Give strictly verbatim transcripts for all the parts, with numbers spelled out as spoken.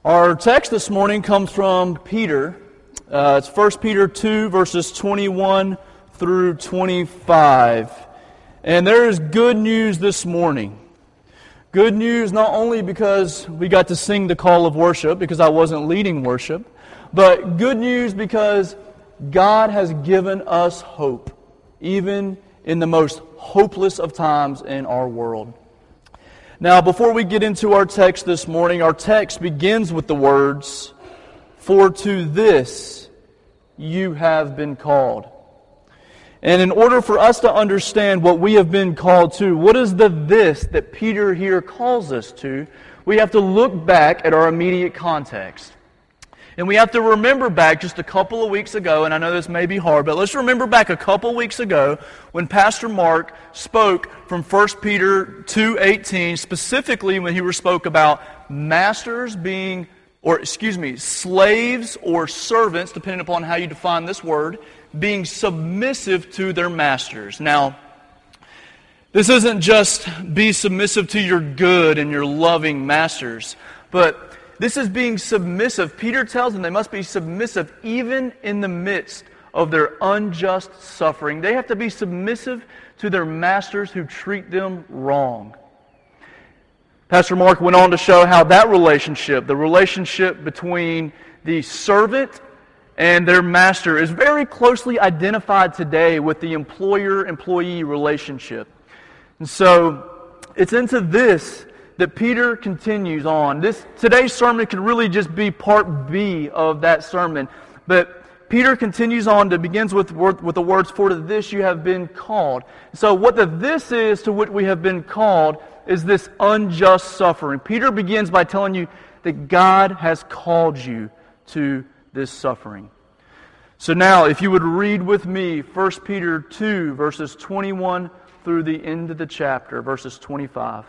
Our text this morning comes from Peter. Uh, it's First Peter two, verses twenty-one through twenty-five. And there is good news this morning. Good news not only because we got to sing the call of worship, because I wasn't leading worship, but good news because God has given us hope, even in the most hopeless of times in our world. Now, before we get into our text this morning, our text begins with the words, "For to this you have been called." And in order for us to understand what we have been called to, what is the this that Peter here calls us to, we have to look back at our immediate context. And we have to remember back just a couple of weeks ago, and I know this may be hard, but let's remember back a couple of weeks ago when Pastor Mark spoke from First Peter two eighteen, specifically when he spoke about masters being, or excuse me, slaves or servants, depending upon how you define this word, being submissive to their masters. Now, this isn't just be submissive to your good and your loving masters, but this is being submissive. Peter tells them they must be submissive even in the midst of their unjust suffering. They have to be submissive to their masters who treat them wrong. Pastor Mark went on to show how that relationship, the relationship between the servant and their master, is very closely identified today with the employer-employee relationship. And so, it's into this that Peter continues on. This today's sermon could really just be part B of that sermon. But Peter continues on to begins with, with the words, "For to this you have been called." So what the this is to what we have been called is this unjust suffering. Peter begins by telling you that God has called you to this suffering. So now, if you would read with me First Peter two, verses twenty-one through the end of the chapter, verses twenty-five.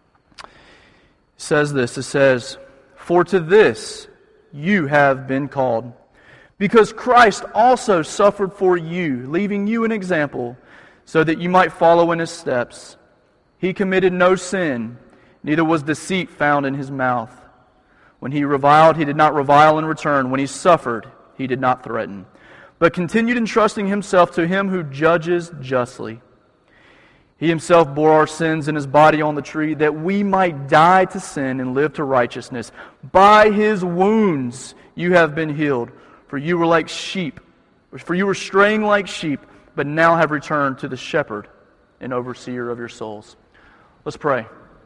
It says this, it says, "For to this you have been called, because Christ also suffered for you, leaving you an example, so that you might follow in His steps. He committed no sin, neither was deceit found in His mouth. When He reviled, He did not revile in return. When He suffered, He did not threaten, but continued entrusting Himself to Him who judges justly. He Himself bore our sins in His body on the tree, that we might die to sin and live to righteousness. By His wounds you have been healed, for you were like sheep, for you were straying like sheep, but now have returned to the shepherd and overseer of your souls." Let's pray.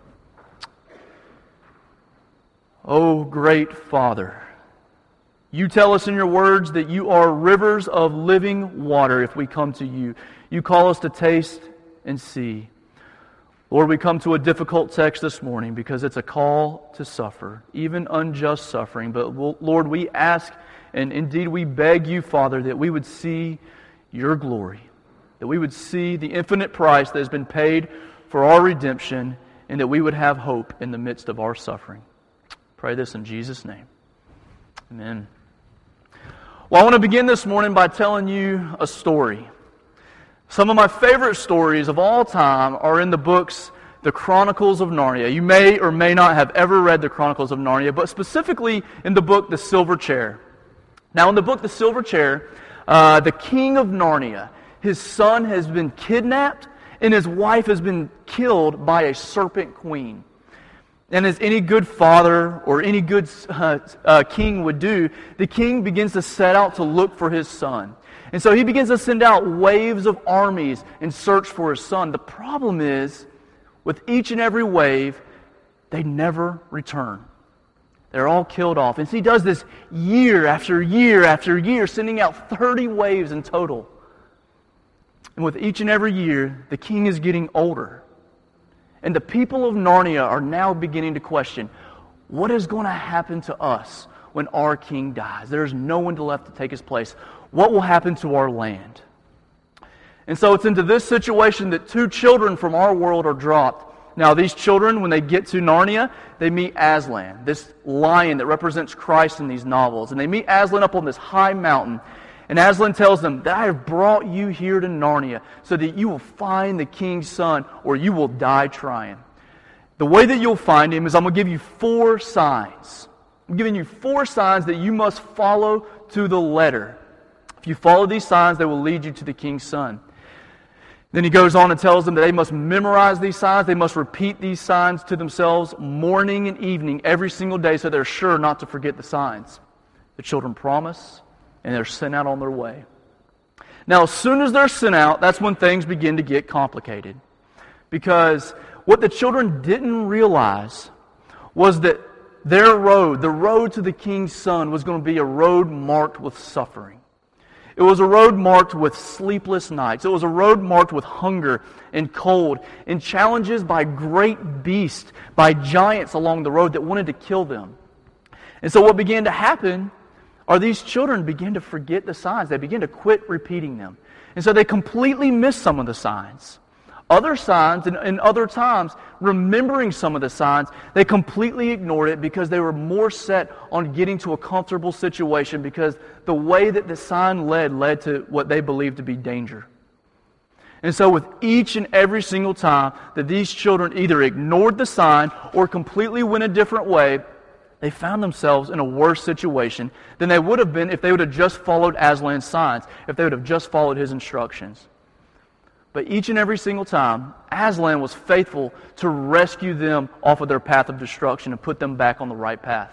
Oh, great Father, you tell us in your words that you are rivers of living water if we come to you. You call us to taste and see. Lord, we come to a difficult text this morning because it's a call to suffer, even unjust suffering. But Lord, we ask, and indeed we beg you, Father, that we would see your glory, that we would see the infinite price that has been paid for our redemption, and that we would have hope in the midst of our suffering. Pray this in Jesus' name. Amen. Well, I want to begin this morning by telling you a story. Some of my favorite stories of all time are in the books The Chronicles of Narnia. You may or may not have ever read The Chronicles of Narnia, but specifically in the book The Silver Chair. Now, in the book The Silver Chair, uh, the king of Narnia, his son has been kidnapped and his wife has been killed by a serpent queen. And as any good father or any good uh, uh, king would do, the king begins to set out to look for his son. And so he begins to send out waves of armies in search for his son. The problem is, with each and every wave, they never return. They're all killed off. And so he does this year after year after year, sending out thirty waves in total. And with each and every year, the king is getting older. And the people of Narnia are now beginning to question, what is going to happen to us when our king dies? There's no one left to take his place. What will happen to our land? And so it's into this situation that two children from our world are dropped. Now these children, when they get to Narnia, they meet Aslan, this lion that represents Christ in these novels. And they meet Aslan up on this high mountain. And Aslan tells them that I have brought you here to Narnia so that you will find the king's son or you will die trying. The way that you'll find him is I'm going to give you four signs. I'm giving you four signs that you must follow to the letter. If you follow these signs, they will lead you to the king's son. Then he goes on and tells them that they must memorize these signs. They must repeat these signs to themselves morning and evening every single day so they're sure not to forget the signs. The children promise, and they're sent out on their way. Now, as soon as they're sent out, that's when things begin to get complicated. Because what the children didn't realize was that their road, the road to the king's son, was going to be a road marked with suffering. It was a road marked with sleepless nights. It was a road marked with hunger and cold and challenges by great beasts, by giants along the road that wanted to kill them. And so what began to happen are these children began to forget the signs. They began to quit repeating them. And so they completely missed some of the signs. Other signs, and, and other times, remembering some of the signs, they completely ignored it because they were more set on getting to a comfortable situation because the way that the sign led, led to what they believed to be danger. And so with each and every single time that these children either ignored the sign or completely went a different way, they found themselves in a worse situation than they would have been if they would have just followed Aslan's signs, if they would have just followed his instructions. But each and every single time, Aslan was faithful to rescue them off of their path of destruction and put them back on the right path.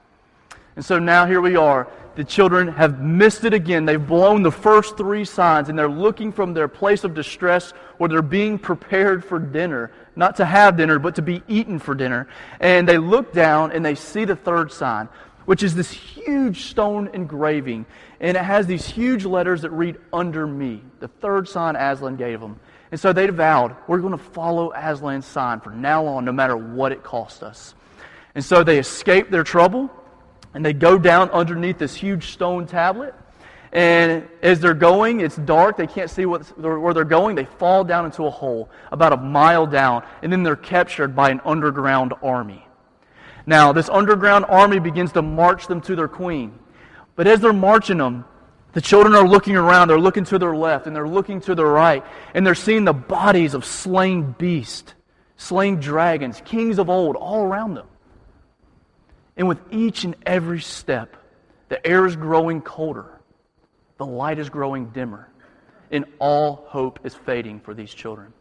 And so now here we are. The children have missed it again. They've blown the first three signs, and they're looking from their place of distress where they're being prepared for dinner. Not to have dinner, but to be eaten for dinner. And they look down and they see the third sign, which is this huge stone engraving. And it has these huge letters that read, "Under me," the third sign Aslan gave them. And so they vowed, we're going to follow Aslan's sign from now on, no matter what it costs us. And so they escape their trouble, and they go down underneath this huge stone tablet. And as they're going, it's dark, they can't see what, where they're going, they fall down into a hole about a mile down, and then they're captured by an underground army. Now, this underground army begins to march them to their queen. But as they're marching them, the children are looking around, they're looking to their left, and they're looking to their right, and they're seeing the bodies of slain beasts, slain dragons, kings of old, all around them. And with each and every step, the air is growing colder, the light is growing dimmer, and all hope is fading for these children.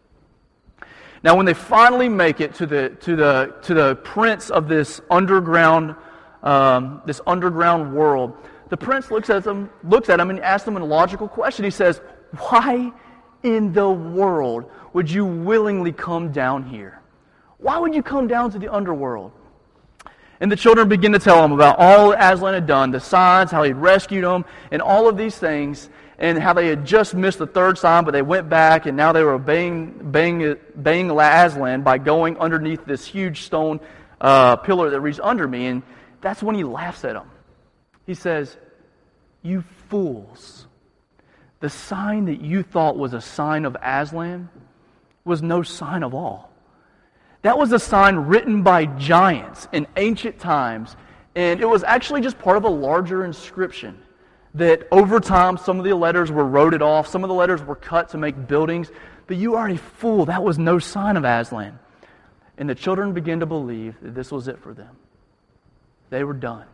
Now, when they finally make it to the to the to the prince of this underground um, this underground world, the prince looks at them looks at them and asks them a logical question. He says, "Why in the world would you willingly come down here? Why would you come down to the underworld?" And the children begin to tell him about all that Aslan had done, the signs, how he'd rescued them, and all of these things, and how they had just missed the third sign, but they went back, and now they were obeying, obeying, obeying Aslan by going underneath this huge stone uh, pillar that reads, "Under me." And that's when he laughs at them. He says, "You fools, the sign that you thought was a sign of Aslan was no sign of all. That was a sign written by giants in ancient times, and it was actually just part of a larger inscription that over time some of the letters were wrote off, some of the letters were cut to make buildings, but you are a fool. That was no sign of Aslan." And the children began to believe that this was it for them. They were done.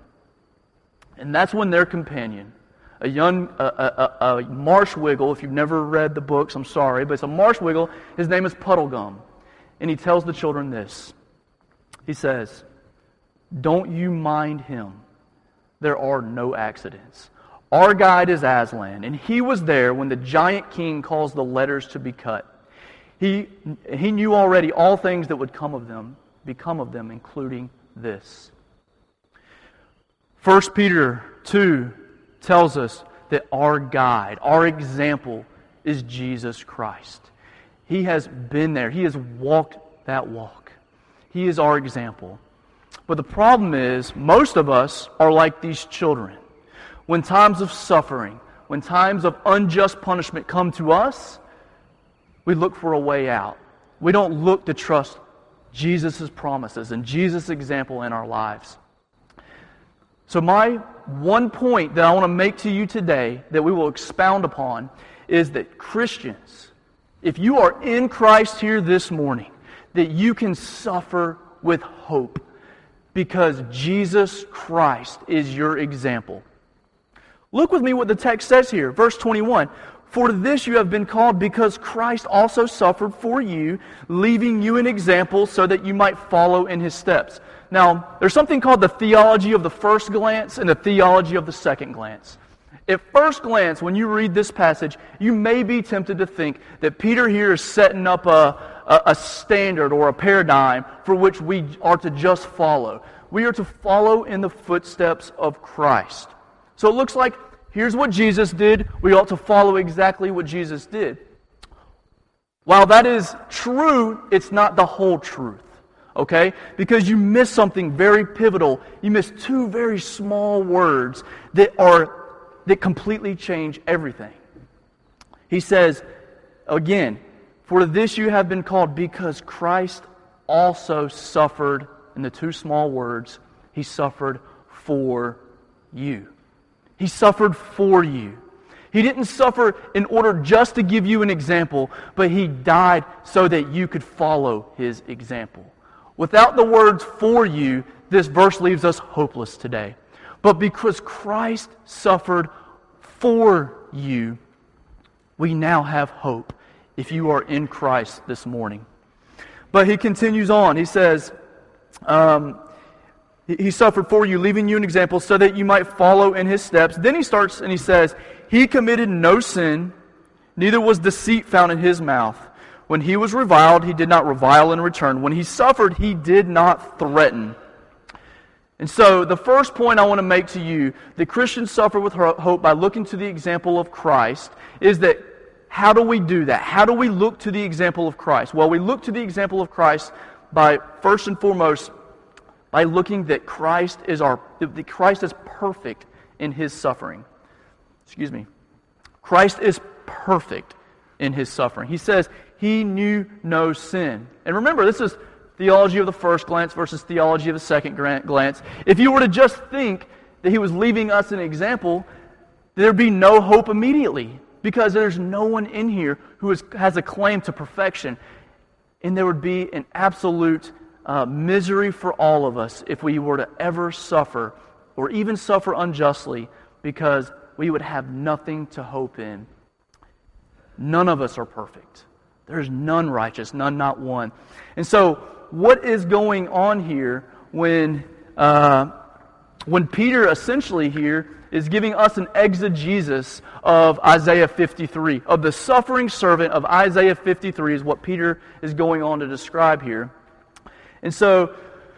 And that's when their companion, a young a, a, a marshwiggle, if you've never read the books, I'm sorry, but it's a marshwiggle, his name is Puddlegum. And he tells the children this. He says, "Don't you mind him. There are no accidents. Our guide is Aslan, and he was there when the giant king caused the letters to be cut. He, he knew already all things that would come of them, become of them, including this." First Peter two tells us that our guide, our example, is Jesus Christ. He has been there. He has walked that walk. He is our example. But the problem is, most of us are like these children. When times of suffering, when times of unjust punishment come to us, we look for a way out. We don't look to trust Jesus' promises and Jesus' example in our lives. So my one point that I want to make to you today, that we will expound upon, is that Christians, if you are in Christ here this morning, that you can suffer with hope. because Jesus Christ is your example. Look with me what the text says here, verse twenty-one. For this you have been called, because Christ also suffered for you, leaving you an example so that you might follow in His steps. Now, there's something called the theology of the first glance and the theology of the second glance. At first glance, when you read this passage, you may be tempted to think that Peter here is setting up a, a, a standard or a paradigm for which we are to just follow. We are to follow in the footsteps of Christ. So it looks like, here's what Jesus did. We ought to follow exactly what Jesus did. While that is true, it's not the whole truth. Okay? Because you miss something very pivotal. You miss two very small words that are that completely change everything. He says, again, for this you have been called, because Christ also suffered, in the two small words, He suffered for you. He suffered for you. He didn't suffer in order just to give you an example, but He died so that you could follow His example. Without the words "for you," this verse leaves us hopeless today. But because Christ suffered for you, we now have hope if you are in Christ this morning. But he continues on. He says, um, He suffered for you, leaving you an example so that you might follow in His steps. Then he starts and he says, He committed no sin, neither was deceit found in His mouth. When He was reviled, He did not revile in return. When He suffered, He did not threaten. And so, the first point I want to make to you, that Christians suffer with hope by looking to the example of Christ, is that how do we do that? How do we look to the example of Christ? Well, we look to the example of Christ by, first and foremost, by looking that Christ is our that Christ is perfect in His suffering. Excuse me. Christ is perfect in His suffering. He says He knew no sin. And remember, this is theology of the first glance versus theology of the second glance. If you were to just think that He was leaving us an example, there'd be no hope immediately, because there's no one in here who is, has a claim to perfection. And there would be an absolute uh, misery for all of us if we were to ever suffer, or even suffer unjustly, because we would have nothing to hope in. None of us are perfect. There's none righteous, none, not one. And so, what is going on here when uh, when Peter essentially here is giving us an exegesis of Isaiah fifty-three, of the suffering servant of Isaiah fifty-three is what Peter is going on to describe here. And so,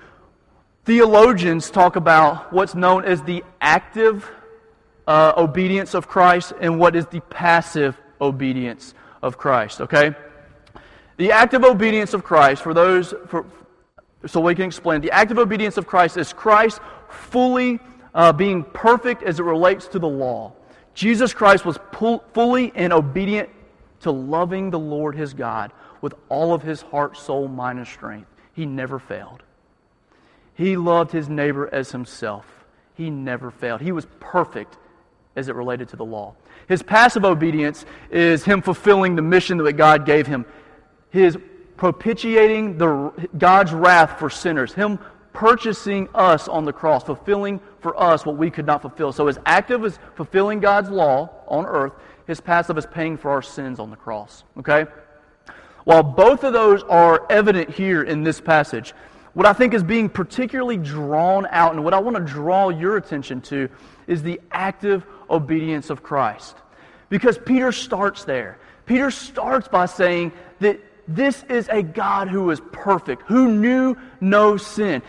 theologians talk about what's known as the active uh, obedience of Christ and what is the passive obedience of Christ, okay? The active obedience of Christ, for those, for, so we can explain, the active obedience of Christ is Christ fully uh, being perfect as it relates to the law. Jesus Christ was pu- fully and obedient to loving the Lord His God with all of His heart, soul, mind, and strength. He never failed. He loved His neighbor as Himself. He never failed. He was perfect as it related to the law. His passive obedience is Him fulfilling the mission that God gave Him. His propitiating the God's wrath for sinners. Him purchasing us on the cross, fulfilling for us what we could not fulfill. So His active is fulfilling God's law on earth. His passive is paying for our sins on the cross. Okay? While both of those are evident here in this passage, what I think is being particularly drawn out, and what I want to draw your attention to, is the active obedience of Christ. Because Peter starts there. Peter starts by saying that this is a God who is perfect, who knew no sin.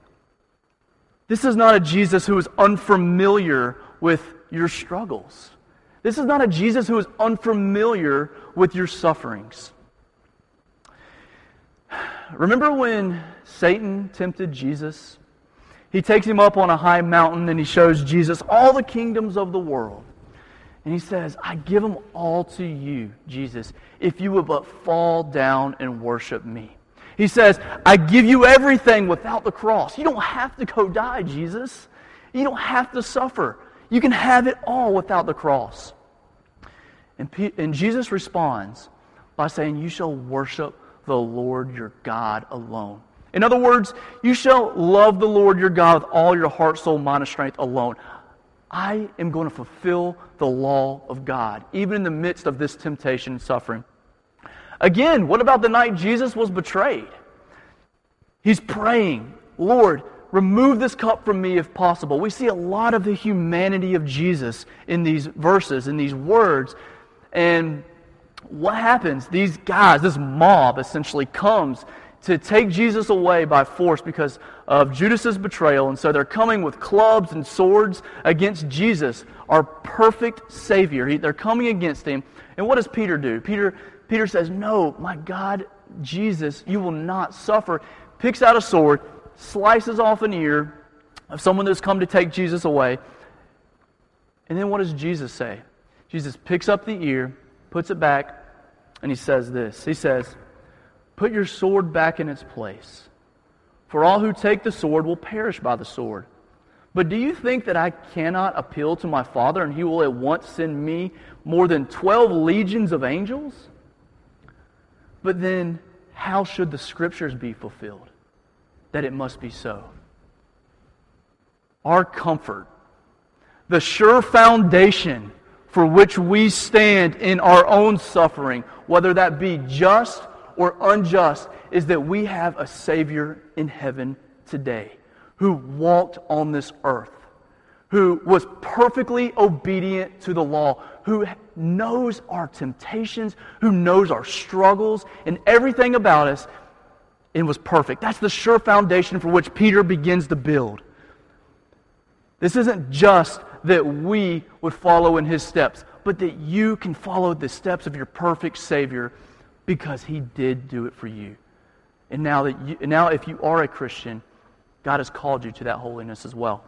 This is not a Jesus who is unfamiliar with your struggles. This is not a Jesus who is unfamiliar with your sufferings. Remember when Satan tempted Jesus? He takes Him up on a high mountain and he shows Jesus all the kingdoms of the world. And He says, I give them all to you, Jesus, if you would but fall down and worship me. He says, I give you everything without the cross. You don't have to go die, Jesus. You don't have to suffer. You can have it all without the cross. And, P- and Jesus responds by saying, you shall worship the Lord your God alone. In other words, you shall love the Lord your God with all your heart, soul, mind, and strength alone. I am going to fulfill the law of God, even in the midst of this temptation and suffering. Again, what about the night Jesus was betrayed? He's praying, Lord, remove this cup from me if possible. We see a lot of the humanity of Jesus in these verses, in these words. And what happens? These guys, this mob essentially comes to take Jesus away by force because of Judas's betrayal. And so they're coming with clubs and swords against Jesus, our perfect Savior. He, they're coming against Him. And what does Peter do? Peter, Peter says, no, my God, Jesus, you will not suffer. Picks out a sword, slices off an ear of someone that's come to take Jesus away. And then what does Jesus say? Jesus picks up the ear, puts it back, and He says this. He says, put your sword back in its place. For all who take the sword will perish by the sword. But do you think that I cannot appeal to my Father, and He will at once send me more than twelve legions of angels? But then, how should the Scriptures be fulfilled? That it must be so. Our comfort, the sure foundation for which we stand in our own suffering, whether that be just or unjust, is that we have a Savior in heaven today who walked on this earth, who was perfectly obedient to the law, who knows our temptations, who knows our struggles and everything about us, and was perfect. That's the sure foundation for which Peter begins to build. This isn't just that we would follow in His steps, but that you can follow the steps of your perfect Savior because He did do it for you. And now that you, now if you are a Christian, God has called you to that holiness as well.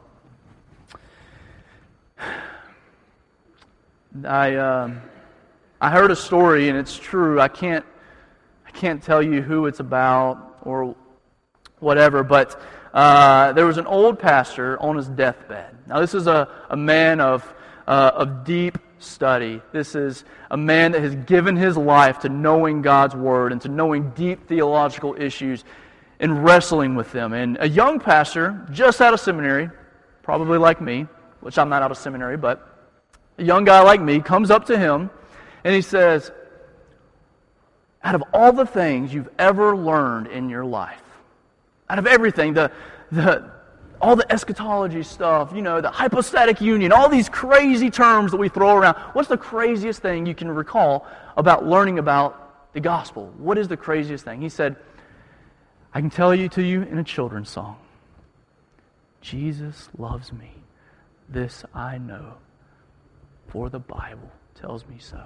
I um, I heard a story, and it's true. I can't I can't tell you who it's about or whatever, but uh, there was an old pastor on his deathbed. Now, this is a, a man of uh, of deep study. This is a man that has given his life to knowing God's Word and to knowing deep theological issues and wrestling with them. And a young pastor, just out of seminary, probably like me, which I'm not out of seminary, but a young guy like me comes up to him and he says, out of all the things you've ever learned in your life, out of everything, the the all the eschatology stuff, you know, the hypostatic union, all these crazy terms that we throw around, what's the craziest thing you can recall about learning about the gospel? What is the craziest thing? He said, I can tell you to you in a children's song. Jesus loves me. This I know, for the Bible tells me so.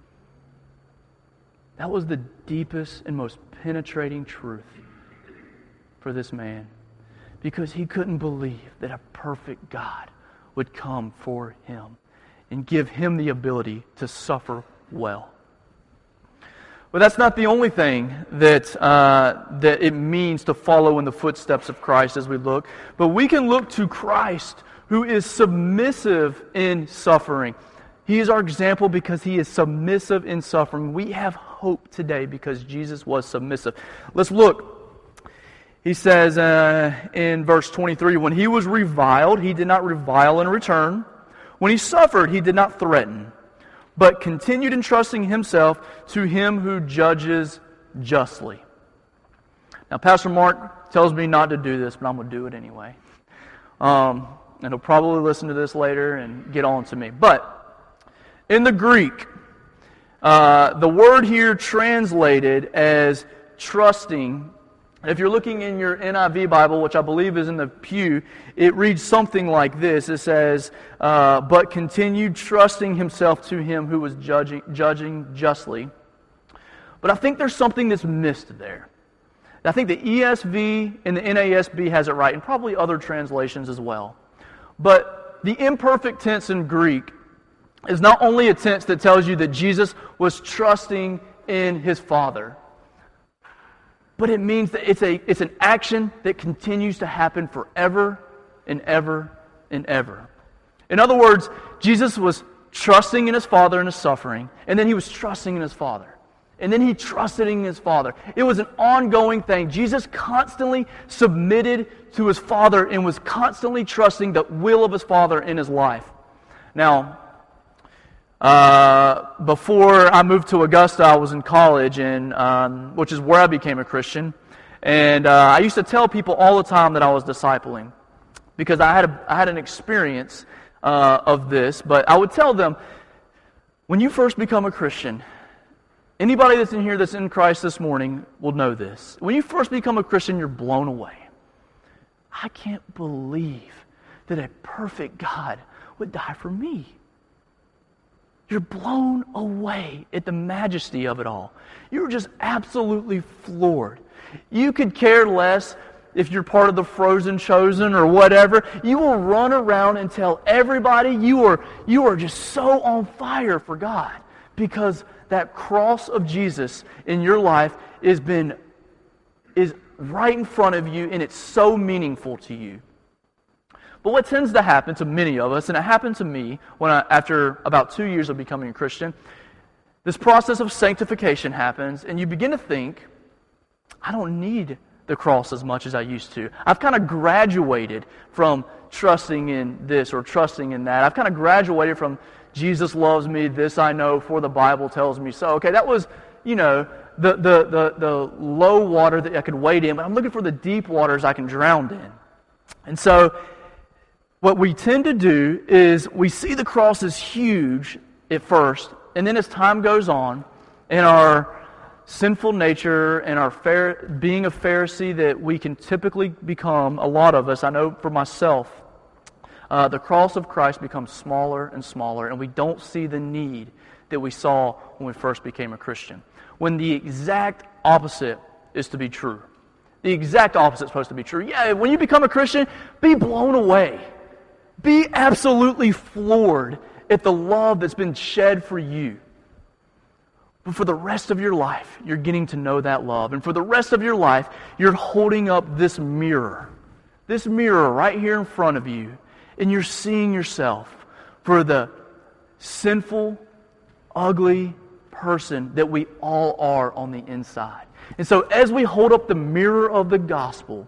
That was the deepest and most penetrating truth for this man, because he couldn't believe that a perfect God would come for him and give him the ability to suffer well. But that's not the only thing that uh, that it means to follow in the footsteps of Christ as we look. But we can look to Christ, who is submissive in suffering. He is our example because He is submissive in suffering. We have hope today because Jesus was submissive. Let's look. He says uh, in verse twenty-three, when He was reviled, He did not revile in return. When He suffered, He did not threaten, but continued entrusting Himself to Him who judges justly. Now, Pastor Mark tells me not to do this, but I'm going to do it anyway. Um, and he'll probably listen to this later and get on to me. But in the Greek, uh, the word here translated as trusting, if you're looking in your N I V Bible, which I believe is in the pew, it reads something like this. It says, uh, but continued trusting himself to Him who was judging, judging justly. But I think there's something that's missed there. I think the E S V and the N A S B has it right, and probably other translations as well. But the imperfect tense in Greek is not only a tense that tells you that Jesus was trusting in His Father, but it means that it's a it's an action that continues to happen forever and ever and ever. In other words, Jesus was trusting in His Father in His suffering, and then He was trusting in His Father. And then he trusted in his Father. It was an ongoing thing. Jesus constantly submitted to his Father and was constantly trusting the will of his Father in his life. Now, uh, before I moved to Augusta, I was in college, and um, which is where I became a Christian. And uh, I used to tell people all the time that I was discipling, because I had a, I had an experience uh, of this. But I would tell them, when you first become a Christian, anybody that's in here that's in Christ this morning will know this. When you first become a Christian, you're blown away. I can't believe that a perfect God would die for me. You're blown away at the majesty of it all. You're just absolutely floored. You could care less if you're part of the Frozen Chosen or whatever. You will run around and tell everybody you are, you are just so on fire for God, because that cross of Jesus in your life has been, is right in front of you, and it's so meaningful to you. But what tends to happen to many of us, and it happened to me when I, after about two years of becoming a Christian, this process of sanctification happens, and you begin to think, I don't need the cross as much as I used to. I've kind of graduated from trusting in this or trusting in that. I've kind of graduated from Jesus loves me, this I know, for the Bible tells me so. Okay, that was, you know, the, the, the, the low water that I could wade in, but I'm looking for the deep waters I can drown in. And so, what we tend to do is we see the cross as huge at first, and then as time goes on, and our sinful nature and our fair, being a Pharisee that we can typically become, a lot of us, I know for myself, uh, the cross of Christ becomes smaller and smaller, and we don't see the need that we saw when we first became a Christian. When the exact opposite is to be true. The exact opposite is supposed to be true. Yeah, when you become a Christian, be blown away. Be absolutely floored at the love that's been shed for you. But for the rest of your life, you're getting to know that love. And for the rest of your life, you're holding up this mirror. This mirror right here in front of you. And you're seeing yourself for the sinful, ugly person that we all are on the inside. And so as we hold up the mirror of the gospel,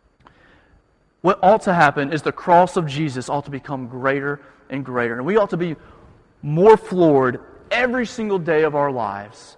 what ought to happen is the cross of Jesus ought to become greater and greater. And we ought to be more floored every single day of our lives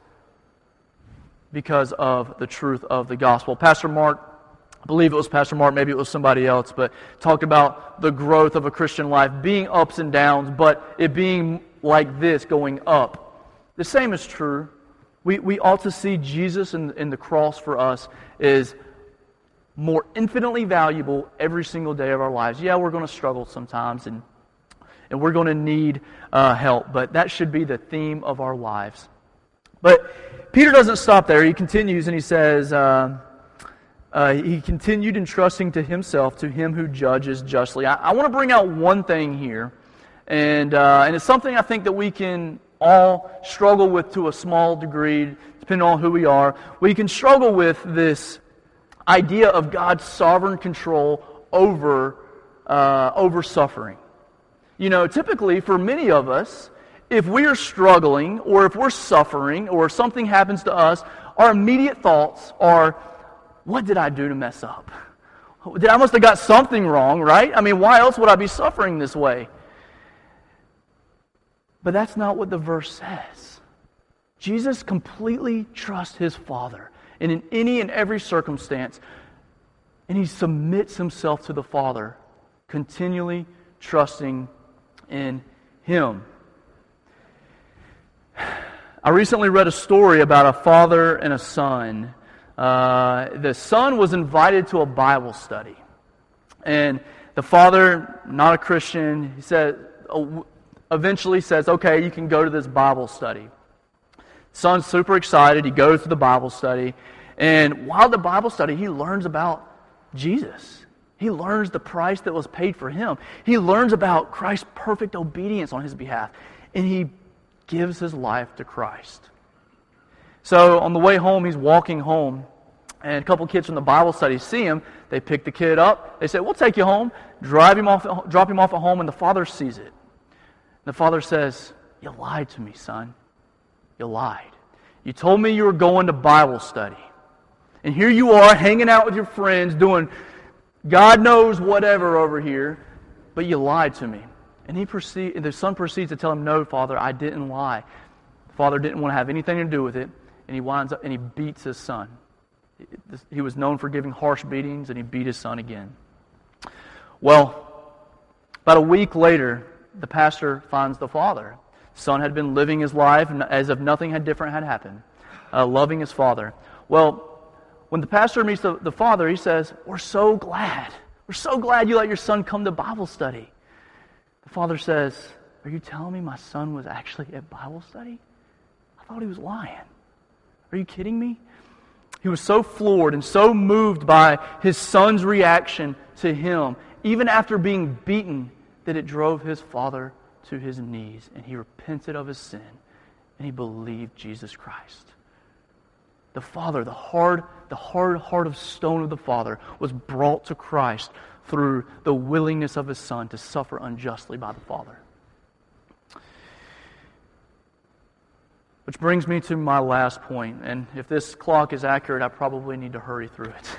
because of the truth of the gospel. Pastor Mark, I believe it was Pastor Mark, maybe it was somebody else, but talked about the growth of a Christian life being ups and downs, but it being like this, going up. The same is true. We, we ought to see Jesus in, in the cross for us is more infinitely valuable every single day of our lives. Yeah, we're going to struggle sometimes, and and we're going to need uh, help, but that should be the theme of our lives. But Peter doesn't stop there. He continues and he says, uh, uh, he continued entrusting to himself, to him who judges justly. I, I want to bring out one thing here, and uh, and it's something I think that we can all struggle with to a small degree, depending on who we are. We can struggle with this idea of God's sovereign control over uh, over suffering. You know, typically for many of us, if we are struggling or if we're suffering or something happens to us, our immediate thoughts are, what did I do to mess up? Did I must have got something wrong, right? I mean, why else would I be suffering this way? But that's not what the verse says. Jesus completely trusts his Father, and in any and every circumstance, and he submits himself to the Father, continually trusting in him. I recently read a story about a father and a son. Uh, the son was invited to a Bible study, and the father, not a Christian, he said, eventually says, "Okay, you can go to this Bible study." Son's super excited. He goes to the Bible study, and while the Bible study, he learns about Jesus. He learns the price that was paid for him. He learns about Christ's perfect obedience on his behalf. And he gives his life to Christ. So on the way home, he's walking home. And a couple kids from the Bible study see him. They pick the kid up. They say, "We'll take you home." Drive him off, drop him off at home, and the father sees it. The father says, "You lied to me, son. You lied. You told me you were going to Bible study. And here you are hanging out with your friends doing God knows whatever over here, but you lied to me. And he proceed, and the son proceeds to tell him, no, Father, I didn't lie. The father didn't want to have anything to do with it, and he winds up and he beats his son. He was known for giving harsh beatings, and he beat his son again. Well, about a week later, the pastor finds the father. The son had been living his life as if nothing had different had happened, uh, loving his father. Well, when the pastor meets the, the father, he says, we're so glad. We're so glad you let your son come to Bible study. The father says, are you telling me my son was actually at Bible study? I thought he was lying. Are you kidding me? He was so floored and so moved by his son's reaction to him, even after being beaten, that it drove his father to his knees, and he repented of his sin, and he believed Jesus Christ. The father, the hard, the hard heart of stone of the father, was brought to Christ through the willingness of his son to suffer unjustly by the father. Which brings me to my last point, and if this clock is accurate, I probably need to hurry through it.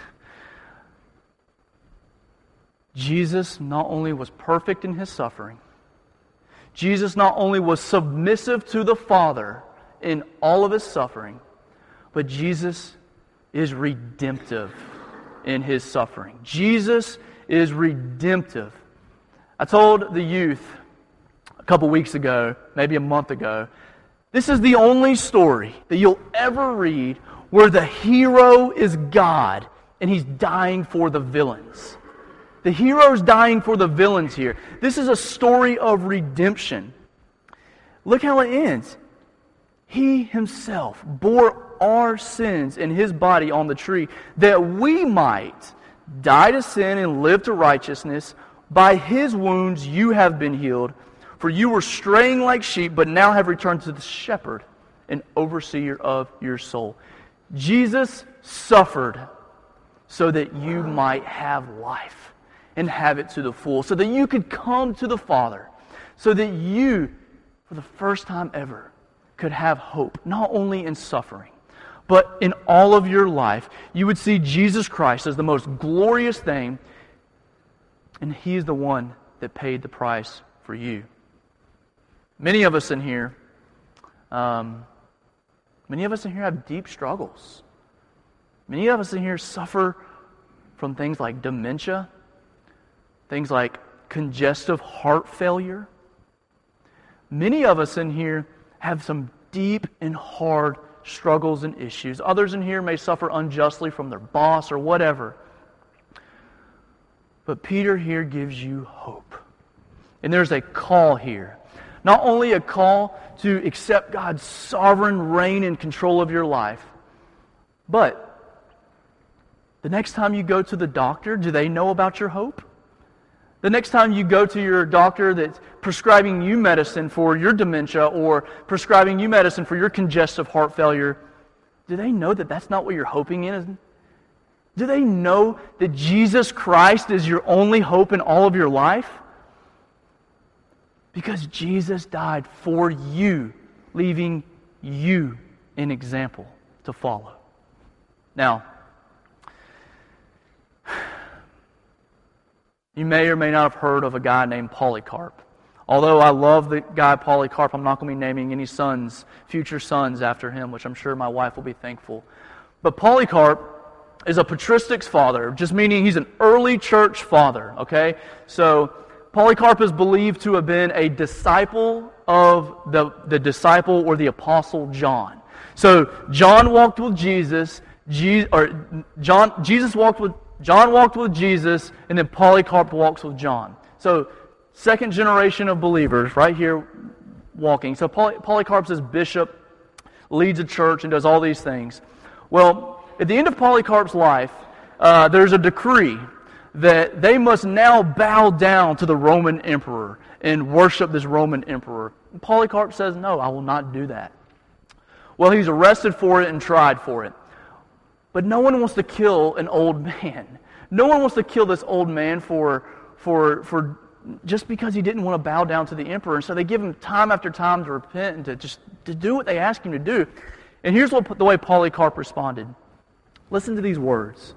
Jesus not only was perfect in His suffering, Jesus not only was submissive to the Father in all of His suffering, but Jesus is redemptive in His suffering. Jesus is redemptive. I told the youth a couple weeks ago, maybe a month ago, this is the only story that you'll ever read where the hero is God and He's dying for the villains. The hero's dying for the villains here. This is a story of redemption. Look how it ends. He Himself bore our sins in His body on the tree, that we might die to sin and live to righteousness. By His wounds you have been healed. For you were straying like sheep, but now have returned to the shepherd and overseer of your soul. Jesus suffered so that you might have life and have it to the full, so that you could come to the Father, so that you, for the first time ever, could have hope, not only in suffering, but in all of your life. You would see Jesus Christ as the most glorious thing, and He is the one that paid the price for you. Many of us in here, um, many of us in here have deep struggles. Many of us in here suffer from things like dementia, things like congestive heart failure. Many of us in here have some deep and hard struggles and issues. Others in here may suffer unjustly from their boss or whatever. But Peter here gives you hope. And there's a call here. Not only a call to accept God's sovereign reign and control of your life, but the next time you go to the doctor, do they know about your hope? The next time you go to your doctor that's prescribing you medicine for your dementia or prescribing you medicine for your congestive heart failure, do they know that that's not what you're hoping in? Do they know that Jesus Christ is your only hope in all of your life? Because Jesus died for you, leaving you an example to follow. Now, you may or may not have heard of a guy named Polycarp. Although I love the guy Polycarp, I'm not going to be naming any sons, future sons after him, which I'm sure my wife will be thankful. But Polycarp is a patristics father, just meaning he's an early church father, okay? So Polycarp is believed to have been a disciple of the, the disciple or the apostle John. So John walked with Jesus, Je- or John Jesus walked with John walked with Jesus, and then Polycarp walks with John. So second generation of believers right here walking. So Poly- Polycarp's this bishop, leads a church, and does all these things. Well, at the end of Polycarp's life, uh, there's a decree that they must now bow down to the Roman emperor and worship this Roman emperor. And Polycarp says, no, I will not do that. Well, he's arrested for it and tried for it. But no one wants to kill an old man. No one wants to kill this old man for, for, for just because he didn't want to bow down to the emperor. And so they give him time after time to repent and to just to do what they ask him to do. And here's what the way Polycarp responded. Listen to these words.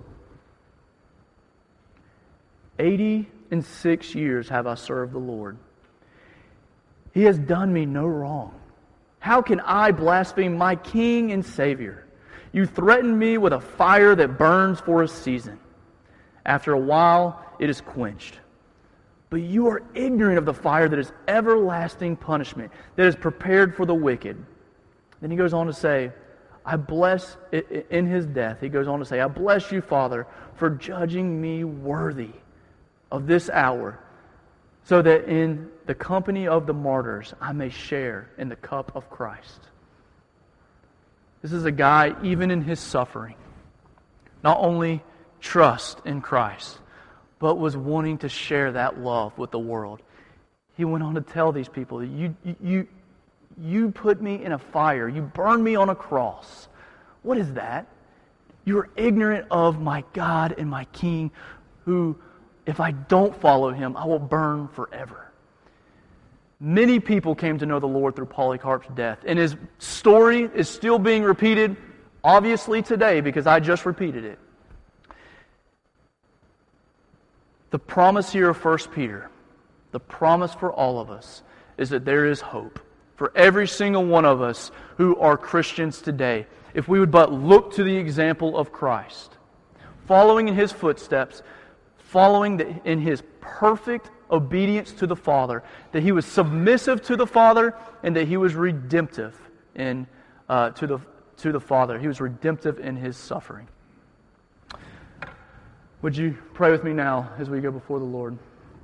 Eighty and six years have I served the Lord. He has done me no wrong. How can I blaspheme my King and Savior? You threaten me with a fire that burns for a season. After a while, it is quenched. But you are ignorant of the fire that is everlasting punishment, that is prepared for the wicked. Then he goes on to say, I bless, in his death, he goes on to say, I bless you, Father, for judging me worthy of this hour, so that in the company of the martyrs I may share in the cup of Christ. This is a guy, even in his suffering, not only trust in Christ, but was wanting to share that love with the world. He went on to tell these people, you, you, you put me in a fire, you burned me on a cross. What is that? You are ignorant of my God and my King, who, if I don't follow Him, I will burn forever. Many people came to know the Lord through Polycarp's death, and his story is still being repeated, obviously today, because I just repeated it. The promise here of First Peter, the promise for all of us, is that there is hope for every single one of us who are Christians today, if we would but look to the example of Christ, following in His footsteps, following the, in His perfect obedience to the Father, that He was submissive to the Father, and that He was redemptive in uh, to the to the Father. He was redemptive in His suffering. Would you pray with me now as we go before the Lord?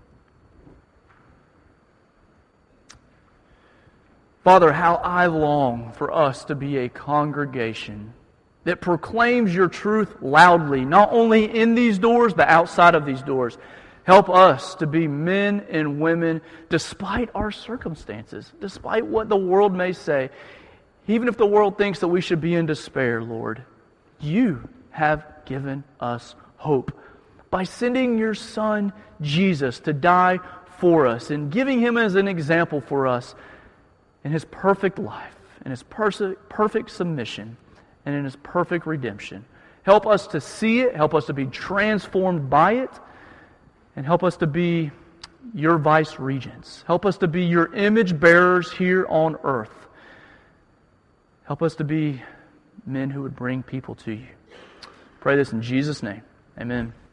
Father, how I long for us to be a congregation that proclaims Your truth loudly, not only in these doors, but outside of these doors. Help us to be men and women, despite our circumstances, despite what the world may say. Even if the world thinks that we should be in despair, Lord, You have given us hope by sending Your Son, Jesus, to die for us and giving Him as an example for us in His perfect life, in His perfect submission, and in His perfect redemption. Help us to see it, help us to be transformed by it, and help us to be Your vice regents. Help us to be Your image bearers here on earth. Help us to be men who would bring people to You. Pray this in Jesus' name. Amen.